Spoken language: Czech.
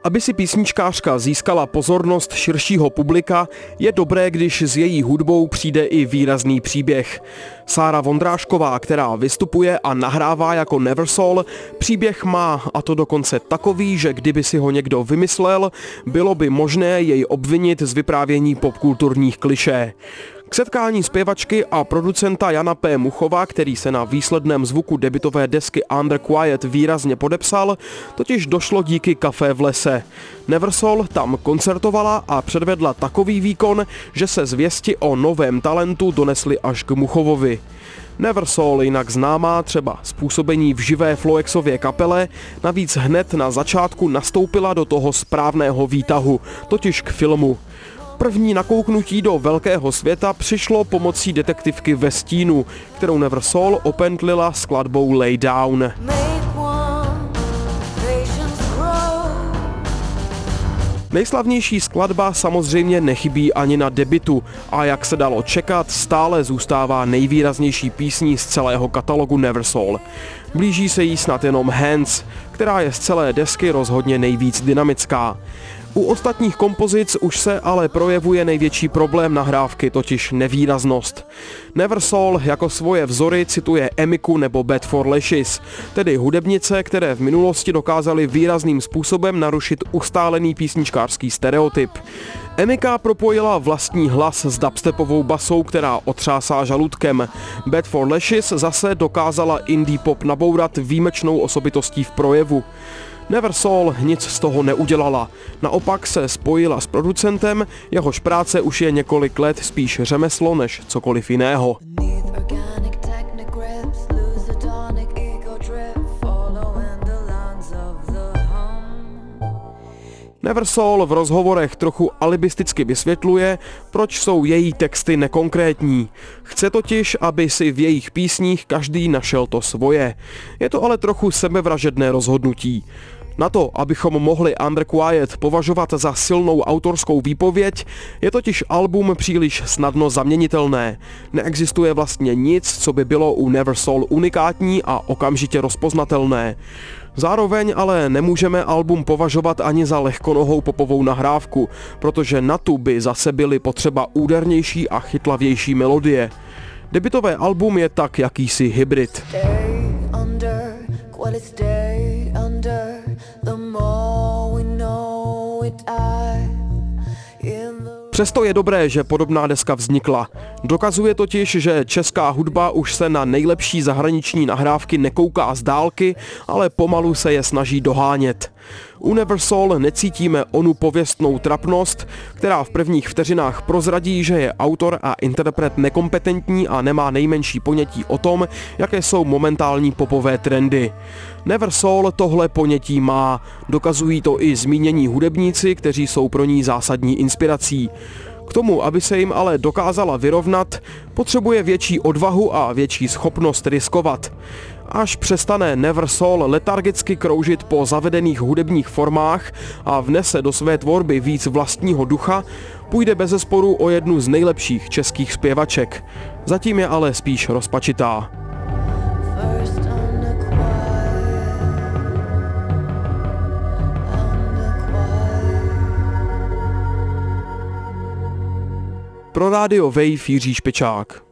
Aby si písničkářka získala pozornost širšího publika, je dobré, když s její hudbou přijde i výrazný příběh. Sára Vondrášková, která vystupuje a nahrává jako Neversoul, příběh má, a to dokonce takový, že kdyby si ho někdo vymyslel, bylo by možné jej obvinit z vyprávění popkulturních klišé. K setkání zpěvačky a producenta Jana P. Muchova, který se na výsledném zvuku debutové desky Under Quiet výrazně podepsal, totiž došlo díky Café v lese. Neversoul tam koncertovala a předvedla takový výkon, že se zvěsti o novém talentu donesly až k Muchovovi. Neversoul, jinak známá třeba z působení v živé Floexově kapele, navíc hned na začátku nastoupila do toho správného výtahu, totiž k filmu. První nakouknutí do velkého světa přišlo pomocí detektivky Ve stínu, kterou Neversoul opentlila skladbou Lay Down. Nejslavnější skladba samozřejmě nechybí ani na debutu a jak se dalo čekat, stále zůstává nejvýraznější písní z celého katalogu Neversoul. Blíží se jí snad jenom Hands, která je z celé desky rozhodně nejvíc dynamická. U ostatních kompozic už se ale projevuje největší problém nahrávky, totiž nevýraznost. Neversoul jako svoje vzory cituje Emiku nebo Bad for Lashes, tedy hudebnice, které v minulosti dokázaly výrazným způsobem narušit ustálený písničkářský stereotyp. Emika propojila vlastní hlas s dubstepovou basou, která otřásá žaludkem. Bad for Lashes zase dokázala indie pop nabourat výjimečnou osobitostí v projevu. Neversoul nic z toho neudělala. Naopak se spojila s producentem, jehož práce už je několik let spíš řemeslo než cokoliv jiného. Neversoul v rozhovorech trochu alibisticky vysvětluje, proč jsou její texty nekonkrétní. Chce totiž, aby si v jejich písních každý našel to svoje. Je to ale trochu sebevražedné rozhodnutí. Na to, abychom mohli Under Quiet považovat za silnou autorskou výpověď, je totiž album příliš snadno zaměnitelné. Neexistuje vlastně nic, co by bylo u Neversoul unikátní a okamžitě rozpoznatelné. Zároveň ale nemůžeme album považovat ani za lehkonohou popovou nahrávku, protože na tu by zase byly potřeba údernější a chytlavější melodie. Debutové album je tak jakýsi hybrid. Přesto je dobré, že podobná deska vznikla. Dokazuje totiž, že česká hudba už se na nejlepší zahraniční nahrávky nekouká z dálky, ale pomalu se je snaží dohánět. U Neversoul necítíme onu pověstnou trapnost, která v prvních vteřinách prozradí, že je autor a interpret nekompetentní a nemá nejmenší ponětí o tom, jaké jsou momentální popové trendy. Neversoul tohle ponětí má, dokazují to i zmínění hudebníci, kteří jsou pro ní zásadní inspirací. K tomu, aby se jim ale dokázala vyrovnat, potřebuje větší odvahu a větší schopnost riskovat. Až přestane Neversoul letargicky kroužit po zavedených hudebních formách a vnese do své tvorby víc vlastního ducha, půjde bezesporu o jednu z nejlepších českých zpěvaček. Zatím je ale spíš rozpačitá. Pro rádio Wave Jiří Špičák.